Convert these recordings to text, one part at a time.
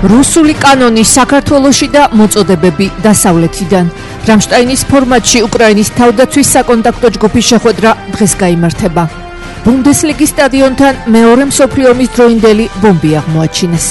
რუსული კანონი საქართველოში და მოწოდებები დასავლეთიდან. რამშტაინის ფორმატში უკრაინის თავდაცვის საკონტაქტო ჯგუფის შეხვედრა დღეს გაიმართება. ბუნდესლიგის სტადიონთან მეორე მსოფლიო ომის დროინდელი ბომბი აღმოაჩინეს.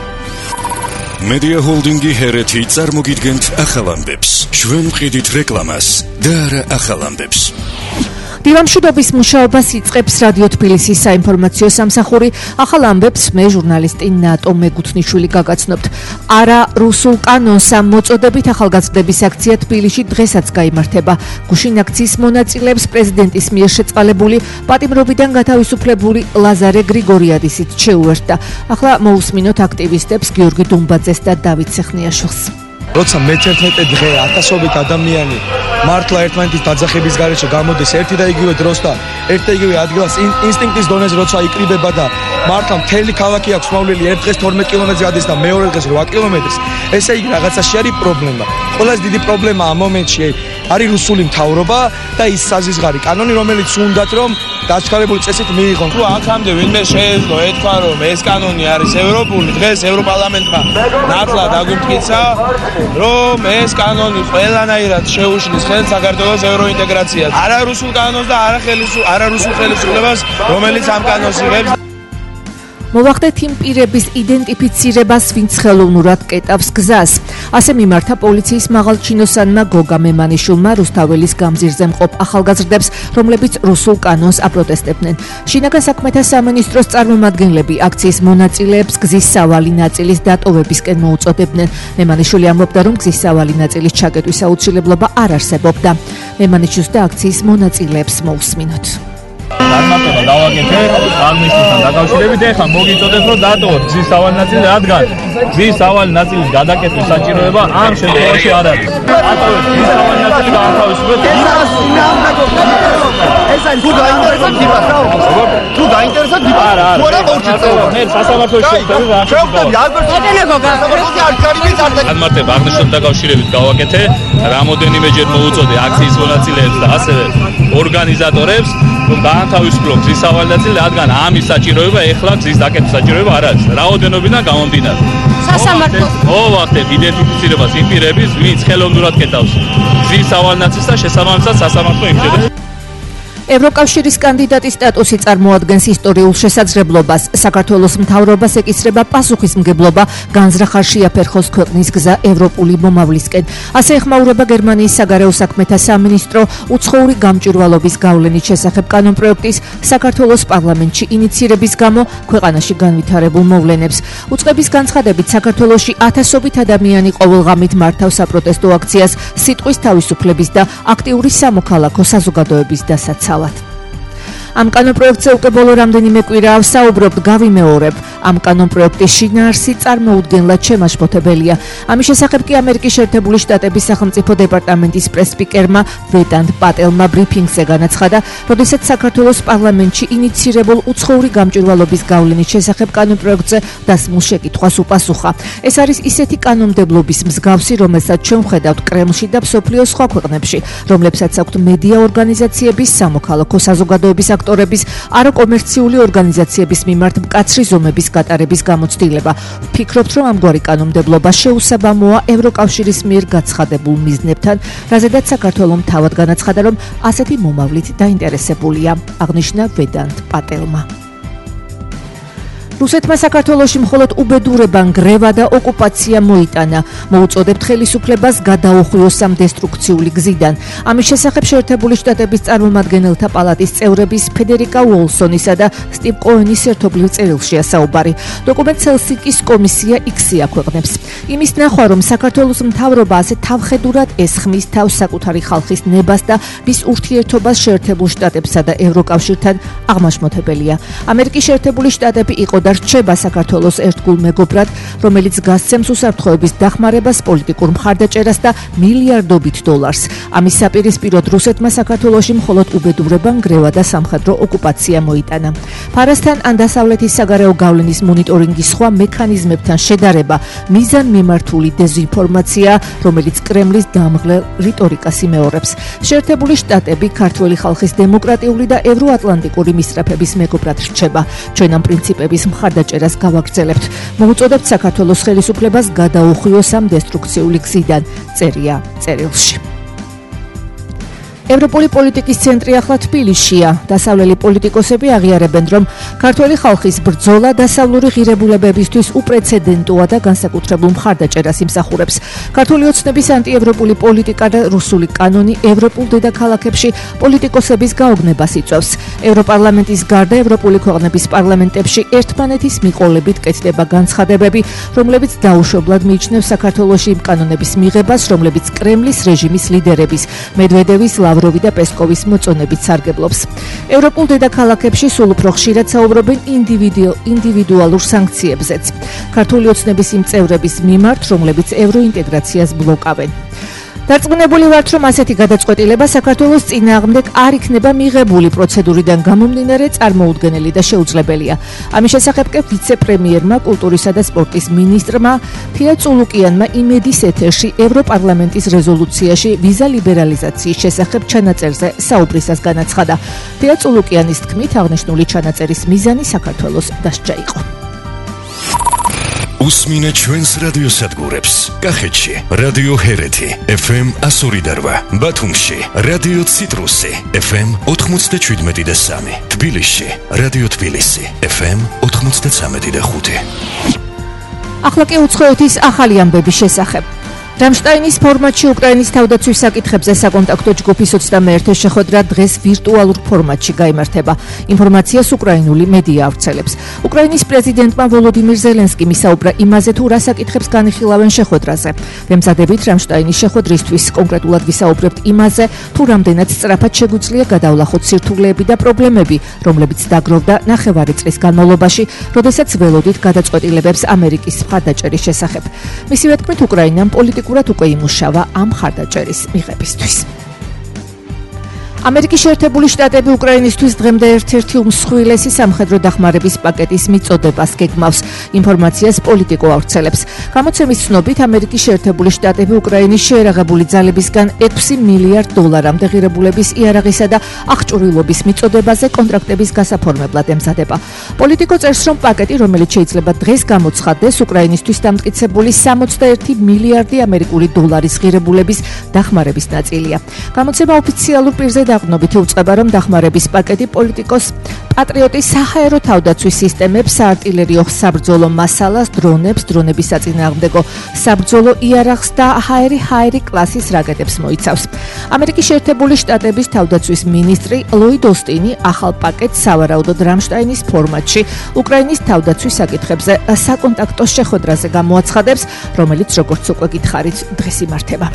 Media Holdingi ჰერეთი წარმოგიდგენთ ახალ ამბებს. ჩვენ ვყიდით რეკლამას და არა ახალ ამბებს. დილამშვიდობის მუშაობას იწყებს რადიო თბილისის საინფორმაციო სამსახური. ახალ ამბებს მე ჟურნალისტი ნატო მეგუთნიშვილი გაგაცნობთ. არა რუსულ კანონს ამ მოწოდებით ახალგაზრდების აქცია თბილისში დღესაც გაიმართება. გუშინ აქციის მონაწილეებს პრეზიდენტის მიერ შეწყალებული პატიმრობიდან გათავისუფლებული ლაზარე გრიგორიადისიც შეუერთდა. ახლა მოусმინოთ აქტივისტებს გიორგი დუმბაძეს და დავით სეხნიაშვილს. როცა მე-11 დღე ათასობით ადამიანი მართლა ერთმანეთის დაძახების გარეშე გამოდის ერთი და იგივე დროს და ერთ და იგივე ადგილას ინსტინქტის დონეზე როცა იკრიბება და მართლა მთელი ქალაქი აქვს მოვლილი ერთ დღეს 12 კილომეტრზე გადის და მეორე დღეს 8 კილომეტრს, ესე იგი რაღაცაში არის პრობლემა. ყველაზე დიდი პრობლემა ამ მომენტში არის რუსული მთავრობა და ის საზღვარი კანონი, რომელიც უნდათ რომ დაჩქარებული წესით მიიღონ. თუ აქამდე ვინმე შეეძლო ეთქვა რომ ეს კანონი არის ევროპული, დღეს ევროპარლამენტმა ნათლად აგვიმტკიცა რომ ეს კანონი ყველანაირად შეუშლის ხელს საქართველოს ევროინტეგრაციას. არა რუსულ კანონს და არა რუსულ ხელისუფლებას, რომელიც ამ კანონს იღებს. მოვახდეთ იმ პირების იდენტიფიცირებას, ვინც ხელოვნურად კეტავს გზას. ასე მიმართა პოლიციის მაღალჩინოსანმა გოგა მემანიშვილმა რუსთაველის გამზირზე მყოფ ახალგაზრდებს, რომლებიც რუსულ კანონს აპროტესტებდნენ. შინაგან საქმეთა სამინისტროს წარმომადგენლები აქციის მონაწილეებს გზის სავალი ნაწილის დატოვებისკენ მოუწოდებდნენ. მემანიშვილი ამბობდა, რომ გზის სავალი ნაწილის ჩაკეტვის აუცილებლობა არ არსებობდა. მემანიშვილს და აქციის მონაწილეებს მოусმინოთ. წარმატება დავაკეთე აღნიშნულთან დაკავშირებით. ეხლა მოგიწოდეთ რომ დატოვოთ გზის სავალი ნაწილი, რადგან გზის სავალი ნაწილის გადაკეთვის საჭიროება ამ შემთხვევაში არ არის. დატოვეთ გზის სავალი ნაწილი და ათავისუფლეთ. თუ დაინტერესოთ დიბას რა ვქო? თუ დაინტერესოთ დიბას არა მე სასამართლოში შევხვდები რა წარმატება აღნიშნულთან დაკავშირებით გავაკეთე. რამოდენიმეჯერ მოუწოდე აქციის მონაწილეებს და ასევე ორგანიზატორებს რომ დაანთავისუფლონ გზის სავალი ნაწილი, რადგან ამის საჭიროება ეხლა გზის დაკეთების საჭიროება არ არის. რაოდენობიდან გამომდინარე. სასამართლოს მოვახდეთ იდენტიფიცირებას იმ პირების, ვინც ხელოვნურად კეტავს გზის სავალი ნაწილს და შესაბამისად სასამართლო იმჯერებს. ევროკავშირის კანდიდატის სტატუსი წარმოადგენს ისტორიულ შესაძლებლობას. საქართველოს მთავრობას ეკისრება პასუხისმგებლობა განზრახარ შეაფერხოს ქვეყნის გზა ევროპული მომავლისკენ. ასე ეხმაურება გერმანიის საგარეო საქმეთა სამინისტრო უცხოური გამჭვირვალობის გავლენის შესახებ კანონპროექტის საქართველოს პარლამენტში ინიცირების გამო ქვეყანაში განვითარებულ მოვლენებს. უწყების განცხადებით საქართველოში ათასობით ადამიანი ყოველღამით მართავს საპროტესტო აქციას სიტყვის თავისუფლების და აქტიური სამოქალაქო საზოგადოების დასაცავად. ამ კანონპროექტზე უკვე ბოლო რამდენიმე კვირა ვსაუბრობთ, გავიმეორებ. ამ კანონპროექტის შინაარსი წარმოუდგენლად შემაშფოთებელია. ამის შესახებ კი ამერიკის შეერთებული შტატების სახელმწიფო დეპარტამენტის პრეს-სპიკერმა ვეტანდ პატელმა ბრიფინგზე განაცხადა, როდესაც საქართველოს პარლამენტში ინიცირებულ უცხოური გამჭვირვალობის გავლენის შესახებ კანონპროექტზე დასმულ შეკითხვას უპასუხა. ეს არის ისეთი კანონმდებლობის მსგავსი, რომელსაც ჩვენ ვხედავთ კრემლში და მსოფლიოს სხვა ქვეყნებში, რომლებსაც აქვთ მედია ორგანიზაციების, სამოქალაქო საზოგადოების აკტორების, არაკომერციული ორგანიზაციების მიმართ მკაცრი ზომების გატარების გამოცდილება. ვფიქრობთ, რომ ამგვარი კანონმდებლობა შეუსაბამოა ევროკავშირის მიერ გაცხადებულ მიზნებთან, რაზედაც საქართველოს თავად განაცხადა, რომ ასეთი მომავლით დაინტერესებულია, აღნიშნა ვედანდ პატელმა. რუსეთმა საქართველოში მხოლოდ უბედურება, ნგრევა და ოკუპაცია მოიტანა. მოუწოდებთ ხელისუფლებას გადაუხვიოს ამ დესტრუქციული გზიდან. ამის შესახებ შეერთებული შტატების წარმომადგენელთა პალატის წევრების ფედერიკა უოლსონისა და სტივ კოენის ერთობლივ წერილშია საუბარი. დოკუმენტს ჰელსინკის კომისია X-ი აქვეყნებს. იმის ნახვა, რომ საქართველოს მთავრობა ასე თავხედურად ესხმის თავს საკუთარი ხალხის ნებას და მის ურთიერთობას შეერთებულ შტატებსა და ევროკავშირთან აღმაშფოთებელია. ამერიკის შეერთებული შტატები იყო და რჩება საქართველოს ერთგულ მეგობრად, რომელიც გასცემს უსაფრთხოების დახმარებას, პოლიტიკურ მხარდაჭერას და მილიარდობით დოლარს. ამის საპირისპიროდ რუსეთმა საქართველოში მხოლოდ უბედურება, ნგრევა და სამხედრო ოკუპაცია მოიტანა. ფარასთან ან დასავლეთის საგარეო გავლენის მონიტორინგის სხვა მექანიზმებთან შედარება მიზანმიმართული დეზინფორმაცია, რომელიც კრემლის დამღლელ რიტორიკას იმეორებს. შეერთებული შტატები ქართველი ხალხის დემოკრატიული და ევროატლანტიკური მისწრაფების მეგობრად რჩება. ჩვენ ამ პრინციპების მხარდაჭერას გავაგრძელებთ. მოუწოდებთ საქართველოს ხელისუფლებას გადაუხვიოს ამ დესტრუქციული გზიდან, წერია წერილში. ევროპული პოლიტიკის ცენტრი ახლა თბილისშია. დასავლელი პოლიტიკოსები აღიარებენ, რომ ქართველი ხალხის ბრძოლა დასავლური ღირებულებებისთვის უპრეცედენტოა და განსაკუთრებულ მხარდაჭერას იმსახურებს. ქართული ოცნების ანტიევროპული პოლიტიკა და რუსული კანონი ევროპულ დედაქალაქებში პოლიტიკოსების გაოგნებას იწვევს. ევროპარლამენტის გარდა ევროპული ქვეყნების პარლამენტებში ერთმანეთის მიყოლებით კეთდება განცხადებები, რომლებიც დაუშვებლად მიიჩნევს საქართველოში იმ კანონების მიღებას, რომლებიც კრემლის რეჟიმის ლიდერების მედვედევის, ლავროვი და პესკოვის მოწონებით სარგებლობს. ევროპულ დედაქალაქებში სულ უფრო ხშირად საუბრობენ ინდივიდუალურ სანქციებზეც. ქართული ოცნების იმ წევრების მიმართ, რომლებიც ევროინტეგრაციას ბლოკავენ. დარწმუნებული ვართ, რომ ასეთი გადაწყვეტილება საქართველოს წინააღმდეგ არ იქნება მიღებული პროცედურიდან გამომდინარე წარმოუდგენელი და შეუძლებელია. ამის შესახებ კი ვიცე-პრემიერმა, კულტურისა და სპორტის მინისტრმა თია წულუკიანმა იმედის ეთერში ევროპარლამენტის რეზოლუციაში ვიზა ლიბერალიზაციის შესახებ ჩანაწერზე საუბრისას განაცხადა. თია წულუკიანის თქმით, აღნიშნული ჩანაწერის მიზანი საქართველოს დასჯა იყო. უსმინე ჩვენს რადიოსადგურებს. კახეთში რადიო ჰერეთი FM 102.8, ბათუმში რადიო ციტრუსი FM 97.3, თბილისში რადიო თბილისი FM 93.5. ახლა კი უცხოეთის ახალი ამბების შესახებ. რამშტაინის ფორმატში უკრაინის თავდაცვის საკითხებზე საკონტაქტო ჯგუფის 21 შეხვედრა დღეს ვირტუალურ ფორმატში გაიმართება. ინფორმაციას უკრაინული მედია ავრცელებს. უკრაინის პრეზიდენტმა ვოლოდიმირ ზელენსკიმ ისაუბრა იმაზე, თუ რა საკითხებს განიხილავენ შეხვედრაზე. ვემზადებით რამშტაინის შეხვედრისთვის, კონკრეტულად ვისაუბრებთ იმაზე, თუ რამდენად სწრაფად შეგვიძლია გადავლახოთ სირთულეები და პრობლემები, რომლებიც დაგროვდა ნახევარი წლის განმავლობაში, როდესაც ველოდით გადაწყვეტილებებს ამერიკის მხარდაჭერის შესახებ. მისივე თქმით, უკრაინამ პოლიტიკურად უკვე იმუშავა ამ მხარდაჭერის მიღებისთვის. ამერიკის შეერთებული შტატები უკრაინისთვის დღემდე ერთ-ერთი უმსხვილესი სამხედრო დახმარების პაკეტის მიწოდებას გეგმავს. ინფორმაციას პოლიტიკო ავრცელებს. გამოცემის ცნობით, ამერიკის შეერთებული შტატები უკრაინის შეერაღებული ძალებისგან $6 მილიარდ ღირებულების იარაღისა და აღჭურვილობის მიწოდებაზე კონტრაქტების გასაფორმებლად ემზადება. პოლიტიკო წერს, რომ პაკეტი, რომელიც შეიძლება დღეს გამოცხადდეს, უკრაინისთვის დამტკიცებული $61 მილიარდი ღირებულების დახმარების ნაწილია. გამოცემა ოფიციალურ პირზე დაღნობითი უწყება, რომ დახმარების პაკეტი პოლიტიკოს პატრიოტის საჰაერო თავდაცვის სისტემებს, საარტილერიო საბრძოლო მასალას, დრონებს, დრონების საწინააღმდეგო საბრძოლო იარაღს და ჰაერი კლასის რაკეტებს მოიცავს. ამერიკის შეერთებული შტატების თავდაცვის მინისტრი ლოიდ ოსტინი ახალ პაკეტს სავარაუდოდ რამშტაინის ფორმატში უკრაინის თავდაცვის საკითხებზე საკონტაქტო შეხვედრაზე გამოაცხადებს, რომელიც როგორც უკვე გითხარით, დღეს იმართება.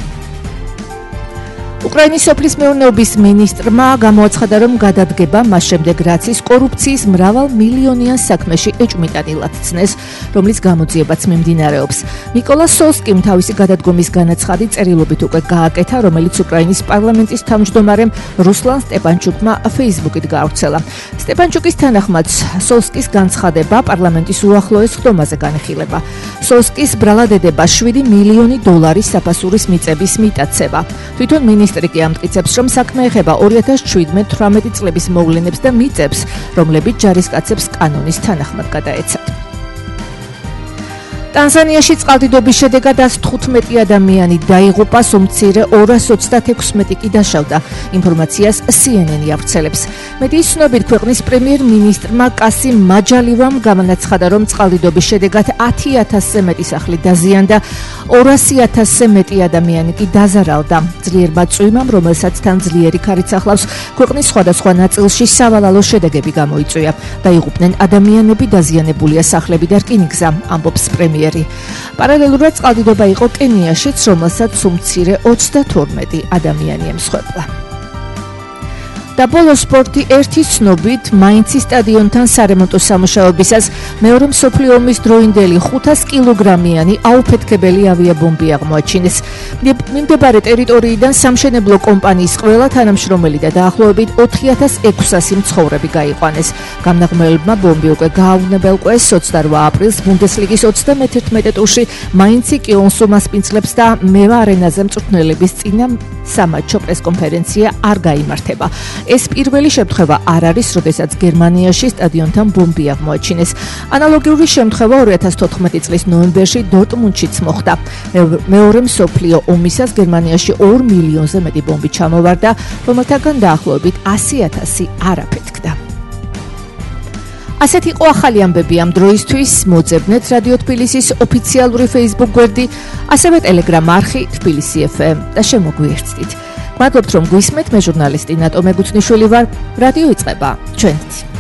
უკრაინის სოფლის მეურნეობის მინისტრმა გამოაცხადა, რომ გადადგება მას შემდეგ, რაც ის კორუფციის მრავალმილიონიან საქმეში ეჭვმიტანილად ცნეს, რომლის გამოძიებაც მიმდინარეობს. მიკოლა სოლსკიმ თავისი გადადგომის განაცხადი წერილობით უკვე გააკეთა, რომელიც უკრაინის პარლამენტის თავმჯდომარემ რუსლან სტეპანჩუკმა Facebook-ით გაავრცელა. სტეპანჩუკის თანახმად, სოლსკის განცხადება პარლამენტის უახლოეს ხდომაზე განიხილება. სოლსკის ბრალადედება $7 მილიონი საფასურის მიწების მიტაცება. თვითონ მინისტრი კი ამტკიცებს, რომ საქმე ეხება 2017-18 წლების მოვლენებს და მიწებს, რომლებიც ჯარისკაცებს კანონის თანახმად გადაეცათ. ტანზანიაში წყალდიდობის შედეგად 115 ადამიანი დაიღუპა, უმცირე 236 კი დაშავდა. ინფორმაციას CNN ავრცელებს. მედიის ცნობით, ქვეყნის პრემიერ-მინისტრმა კასიმ მაჯალივამ განაცხადა, რომ წყალდიდობის შედეგად 10,000-ზე მეტი სახლი დაზიანდა, 200,000-ზე მეტი ადამიანი კი დაზარალდა. ძლიერმა წვიმამ, რომელსაც თან ძლიერი ქარიც ახლავს, ქვეყნის სხვადასხვა ნაწილში სავალალო შედეგები გამოიწვია. დაიღუპნენ ადამიანები, დაზიანებულია სახლები და რკინიგზა, ამბობს პრემიერი. პარალელურად წყალდიდობა იყო კენიაშიც, რომელსაც უმცირე 32 ადამიანი ემსხვერპლა. და ბოლო სპორტი ერთის ცნობით მაინცის სტადიონთან სარემონტო სამუშაოებისას მეორე მსოფლიო ომის დროინდელი 500 კილოგრამიანი აუფეთქებელი ავიაბომბი აღმოაჩინეს. მიმდებარე ტერიტორიიდან სამშენებლო კომპანიის ყველა თანამშრომელი და დაახლოებით 4600 მცხოვრები გაიყვანეს. გამნაღმელებმა ბომბი უკვე გააუნებელყვეს 28 აპრილს ბუნდესლიგის 31 ტურში მაინცი კიონს უმასპინძლებს და მევა არენაზე მწვრთნელების წინა სამატჩო პრესკონფერენცია არ გაიმართება. ეს პირველი შემთხვევა არ არის, როდესაც გერმანიაში სტადიონთან ბომბი აღმოაჩინეს. ანალოგიური შემთხვევა 2014 წლის ნოემბერში დორტმუნდშიც მოხდა. მეორე მსოფლიო ომისას გერმანიაში 2 მილიონზე მეტი ბომბი ჩამოვარდა, რომელთაგან დაახლოებით 100,000 არაფეთქდა. ასეთ იყო ახალი ამბები ამ დროისთვის. მოძებნეთ რადიო თბილისის ოფიციალური Facebook გვერდი, ასევე Telegram არხი თბილისი FM და შემოგვიერთდით. მადლობთ რომ გვისმენთ, მე ჟურნალისტი ნატო მეგუცნიშვილი ვარ. რადიო იწყება ჩვენით.